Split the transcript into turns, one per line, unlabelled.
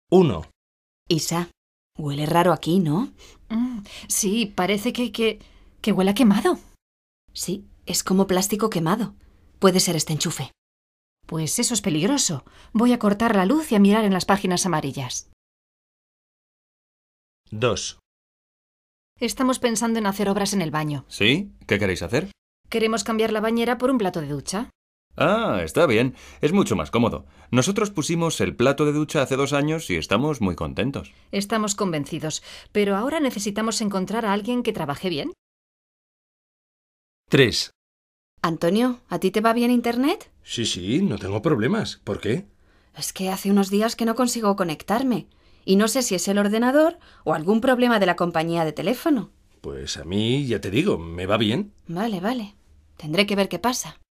1.
Isa, huele raro aquí, ¿no?
Sí, parece que huele a quemado.
Sí, es como plástico quemado. Puede ser este enchufe.
Pues eso es peligroso. Voy a cortar la luz y a mirar en las páginas amarillas.
2.
Estamos pensando en hacer obras en el baño.
¿Sí? ¿Qué queréis hacer?
Queremos cambiar la bañera por un plato de ducha.
Ah, está bien. Es mucho más cómodo. Nosotros pusimos el plato de ducha hace 2 años y estamos muy contentos.
Estamos convencidos, pero ahora necesitamos encontrar a alguien que trabaje bien.
3.
Antonio, ¿a ti te va bien Internet?
Sí, no tengo problemas. ¿Por qué?
Es que hace unos días que no consigo conectarme. Y no sé si es el ordenador o algún problema de la compañía de teléfono.
Pues a mí, ya te digo, me va bien.
Vale. Tendré que ver qué pasa.